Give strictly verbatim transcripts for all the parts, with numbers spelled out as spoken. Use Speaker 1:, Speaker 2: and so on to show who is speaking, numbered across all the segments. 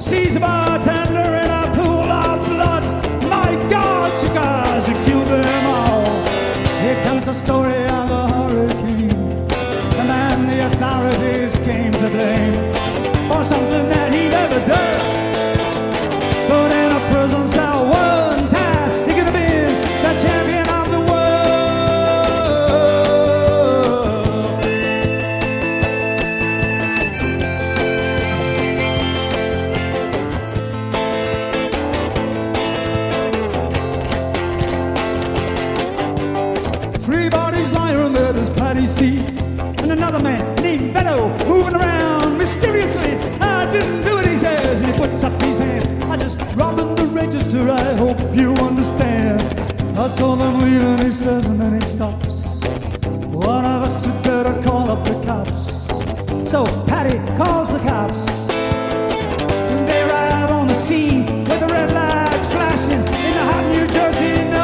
Speaker 1: sees a bartender in a pool of blood. My God, cigars have killed them all. Here comes the story of a hurricane, the man the authorities came to blame for something that he never done. Put in a prison cell one time, he could have been the champion of the world. Three bodies lying on there's Patty C. And another man named Bello moving around mysteriously. I didn't do it, he says, and he puts up his hand. I just robbed him the register, I hope you understand. I saw them leaving, he says, and then he stops. One of us had better call up the cops. So Patty calls the cops. They arrive on the scene with the red lights flashing in the hot New Jersey night.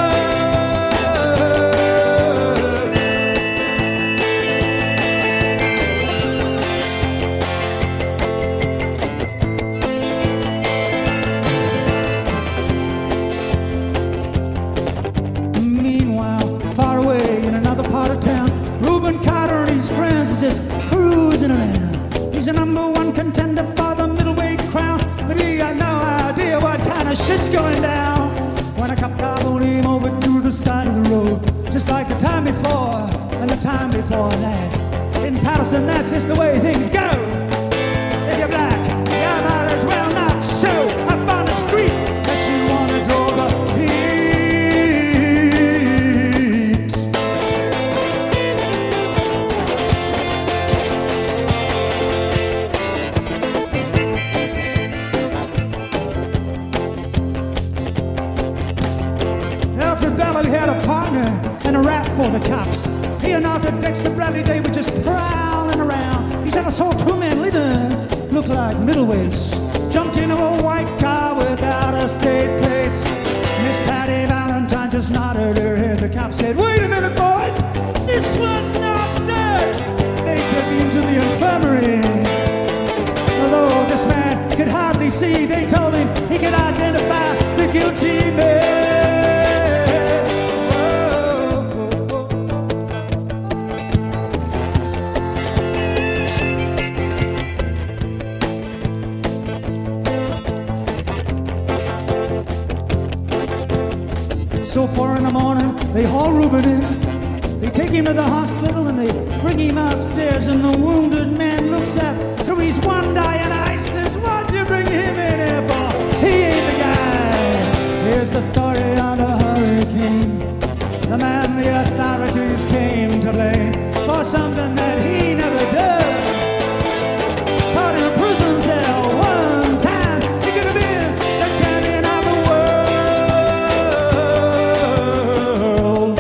Speaker 1: Just cruising around. He's a number one contender for the middleweight crown, but he got no idea what kind of shit's going down. When a cop car pulled him over to the side of the road, just like the time before and the time before that. In Patterson, that's just the way things go. If you're black, you might as well not show up on the street that you want to draw the heat. Had a partner and a rap for the cops. He and Arthur Dexter Bradley, they were just prowling around. He said, I saw two men leaving, looked like middleweights. Jumped into a white car without a state plates. Miss Patty Valentine just nodded her head. The cop said, wait a minute, boys, this one's not dead. They took him to the infirmary. Although this man could hardly see, they told him he could identify the guilty man. So far in the morning, they haul Reuben in. They take him to the hospital and they bring him upstairs, and the wounded man looks up through his one eye and I says, why'd you bring him in here for? He ain't the guy. Here's the story of the hurricane, the man the authorities came to blame for something that he never did. Caught in a prison cell one time, he could have been the champion of the world.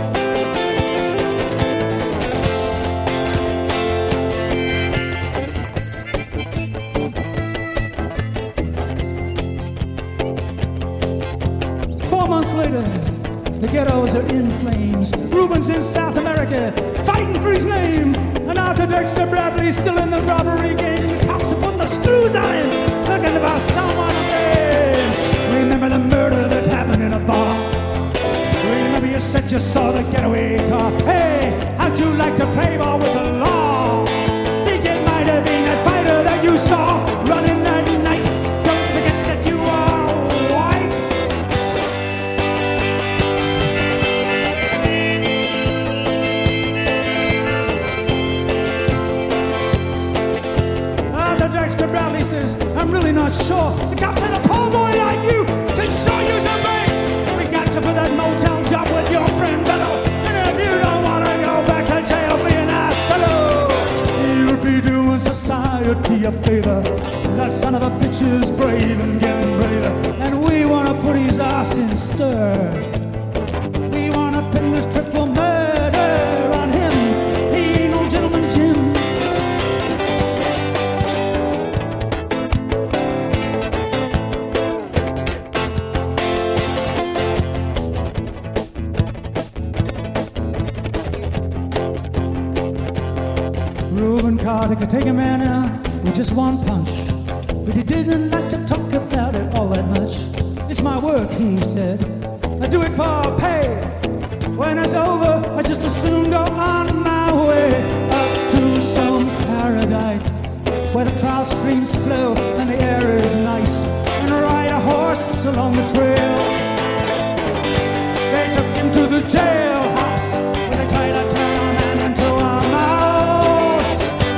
Speaker 1: Four months later, the ghettos are in flames. Reuben's in South America, fighting for his name. And Arthur Dexter Bradley's still in the robbery game. The cops are putting the screws on him, looking for someone to blame. Remember the murder that happened in a bar? Remember you said you saw the getaway car? Hey, how'd you like to play ball with the law? Think it might have been that fighter that you saw running that night. Don't forget that you are white. Dexter Bradley says, I'm really not sure. The cop said a poor boy like you can sure use a break. We got you for that motel job with your friend Bello. And if you don't want to go back to jail for your nice fellow, you'd be doing society a favor. That son of a bitch is brave and getting braver, and we want to put his ass in stir. We want to pin this triple murder on him. He ain't no gentleman Jim. Reuben Carter could take a man out with just one punch. but he didn't like to talk about it all that much. It's my work, he said. I do it for pay. When it's over, I just as soon go on my way up to some paradise where the trout streams flow and the air is nice, and ride a horse along the trail. They took him to the jailhouse where they tried to turn a man into a mouse.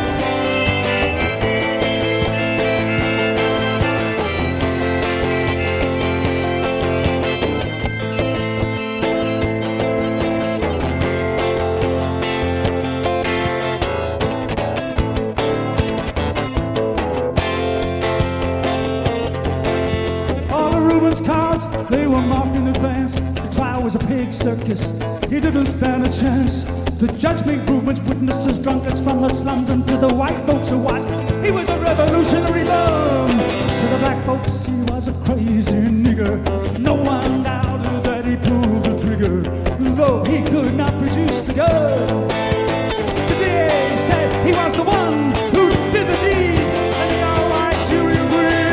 Speaker 1: Cards, they were marked in advance. The trial was a pig circus. He didn't stand a chance. The judge made movements, witnesses, drunkards from the slums, and to the white folks who watched, he was a revolutionary bum. To the black folks, he was a crazy nigger. No one doubted that he pulled the trigger, though he could not produce the gun. The D A said he was the one who did the deed, and the all-white jury agreed.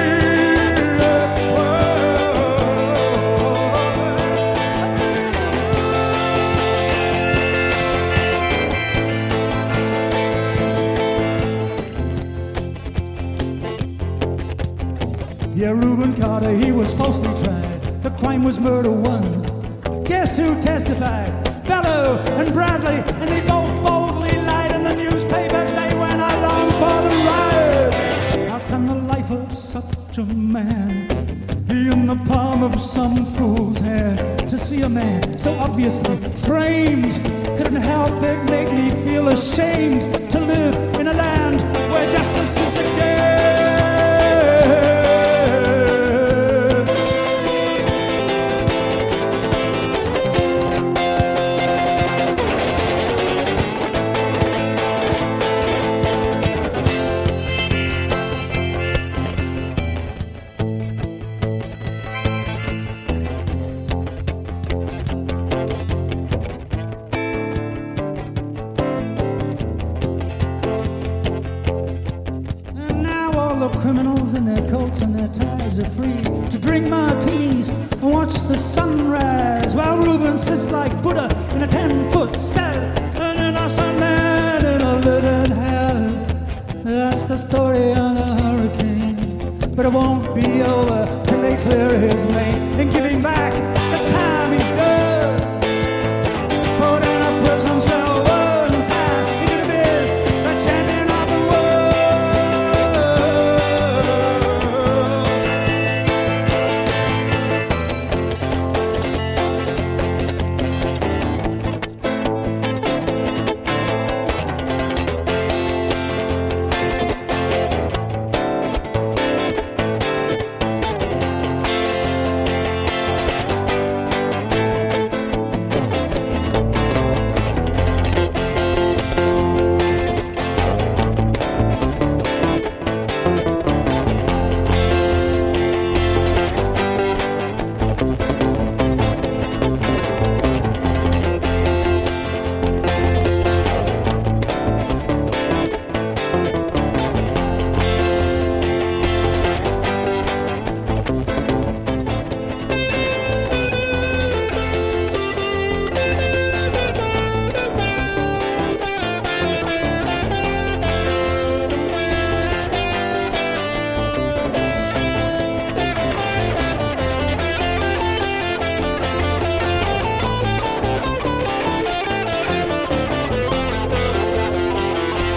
Speaker 1: Yeah, Reuben Carter, he was falsely tried. The crime was murder one. Guess who testified? Bellow and Bradley, and they both boldly lied in the newspapers. They went along for the ride. How can the life of such a man be in the palm of some fool's hand? To see a man so obviously framed couldn't help but make me feel ashamed to live in a land where justice is a game. Criminals in their coats and their ties are free to drink martinis and watch the sunrise, while Reuben sits like Buddha in a ten-foot cell, an innocent man in a living hell. That's the story of the hurricane, but it won't be over till they clear his name and give him back